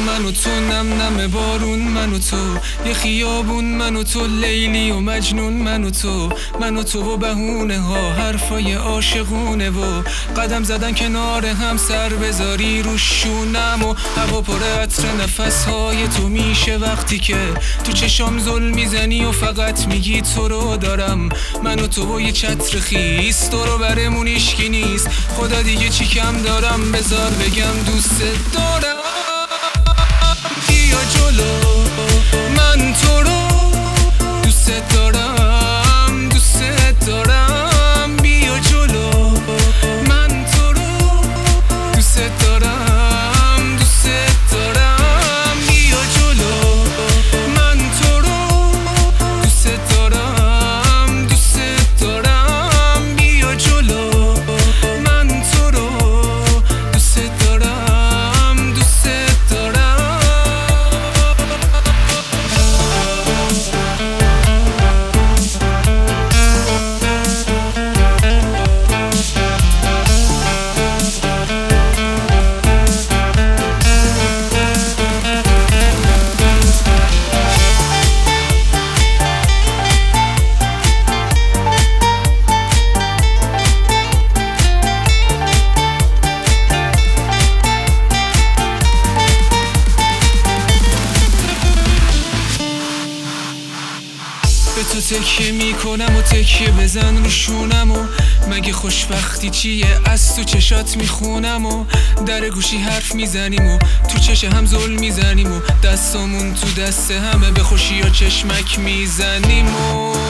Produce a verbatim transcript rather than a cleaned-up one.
من و تو، نم نم بارون من و تو، یه خیابون من و تو، لیلی و مجنون من و تو، من و تو و بهونه ها، حرفای عاشقونه و قدم زدن کنار هم، سر بذاری رو شونم و هوا پر عطر نفسهای تو میشه وقتی که تو چشام زل میزنی و فقط میگی تو رو دارم. من و تو و یه چتر خیس، تو رو برمون ایشکی نیست، خدا دیگه چی کم دارم، بذار بگم دوست دارم. بیا جلو من تو رو دوست دارم، دوست دارم. بیا جلو من تو رو دوست دارم، دوست دارم. بیا جلو من تو رو دوست دارم، دوست دارم. بیا جلو من تو رو دوست دارم، دوست دارم. به تو تکیه میکنم و تکیه بزن رو شونم و مگه خوشبختی چیه، از تو چشات میخونم و در گوشی حرف میزنیم و تو چش هم زل میزنیم و دستامون تو دست همه به خوشی یا چشمک میزنیم و